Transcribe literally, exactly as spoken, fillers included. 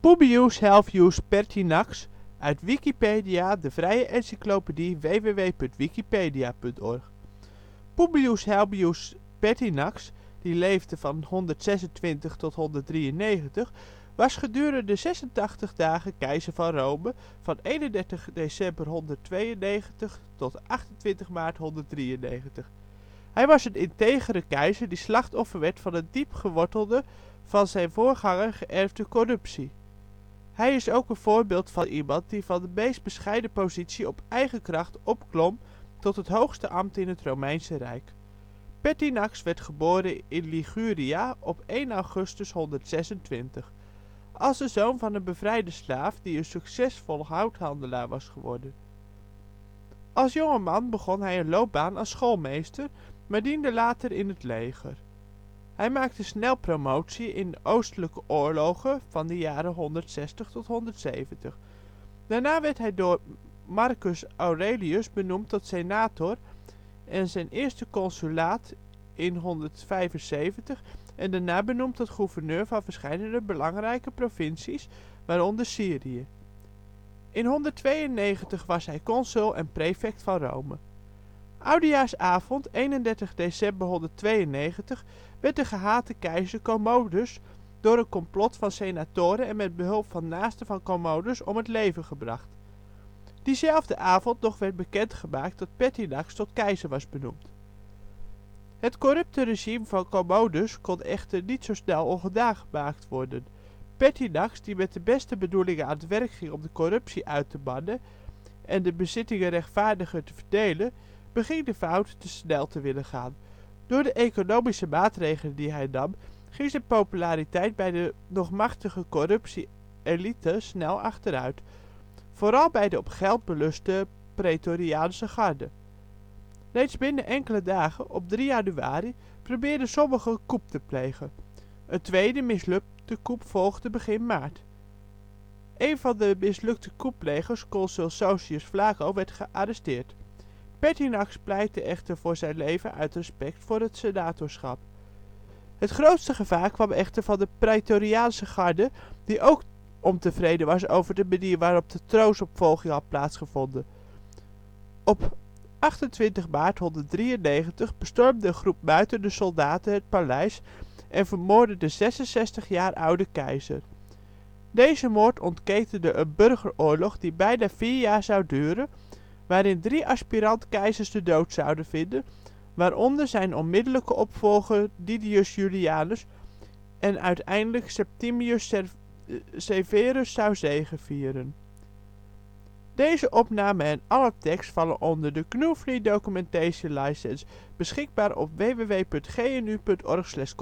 Publius Helvius Pertinax, uit Wikipedia, de vrije encyclopedie. w w w punt wikipedia punt org. Publius Helvius Pertinax, die leefde van honderdzesentwintig tot honderddrieënnegentig, was gedurende zesentachtig dagen keizer van Rome, van eenendertig december honderdtweeënnegentig tot achtentwintig maart honderddrieënnegentig. Hij was een integere keizer die slachtoffer werd van een diep gewortelde, van zijn voorganger geërfde corruptie. Hij is ook een voorbeeld van iemand die van de meest bescheiden positie op eigen kracht opklom tot het hoogste ambt in het Romeinse Rijk. Pertinax werd geboren in Liguria op één augustus honderdzesentwintig, als de zoon van een bevrijde slaaf die een succesvol houthandelaar was geworden. Als jonge man begon hij een loopbaan als schoolmeester, maar diende later in het leger. Hij maakte snel promotie in de oostelijke oorlogen van de jaren honderdzestig tot honderdzeventig. Daarna werd hij door Marcus Aurelius benoemd tot senator en zijn eerste consulaat in honderdvijfenzeventig en daarna benoemd tot gouverneur van verscheidene belangrijke provincies, waaronder Syrië. In honderdtweeënnegentig was hij consul en prefect van Rome. Oudejaarsavond, eenendertig december honderdtweeënnegentig, werd de gehate keizer Commodus door een complot van senatoren en met behulp van naasten van Commodus om het leven gebracht. Diezelfde avond nog werd bekendgemaakt dat Pertinax tot keizer was benoemd. Het corrupte regime van Commodus kon echter niet zo snel ongedaan gemaakt worden. Pertinax, die met de beste bedoelingen aan het werk ging om de corruptie uit te bannen en de bezittingen rechtvaardiger te verdelen, beging de fout te snel te willen gaan. Door de economische maatregelen die hij nam, ging zijn populariteit bij de nog machtige corruptie-elite snel achteruit, vooral bij de op geld beluste praetoriaanse garde. Reeds binnen enkele dagen, op drie januari, probeerden sommigen een coup te plegen. Een tweede mislukte coup volgde begin maart. Een van de mislukte coupplegers, consul Sosius Flaco, werd gearresteerd. Pertinax pleitte echter voor zijn leven uit respect voor het senatorschap. Het grootste gevaar kwam echter van de praetoriaanse garde, die ook ontevreden was over de manier waarop de troonsopvolging had plaatsgevonden. Op achtentwintig maart honderddrieënnegentig bestormde een groep muitende soldaten het paleis en vermoordde de zesenzestig jaar oude keizer. Deze moord ontketende een burgeroorlog die bijna vier jaar zou duren, waarin drie aspirant-keizers de dood zouden vinden, waaronder zijn onmiddellijke opvolger Didius Julianus en uiteindelijk Septimius Severus zou zegevieren. Deze opname en alle tekst vallen onder de G N U Free Documentation License, beschikbaar op w w w punt g n u punt org slash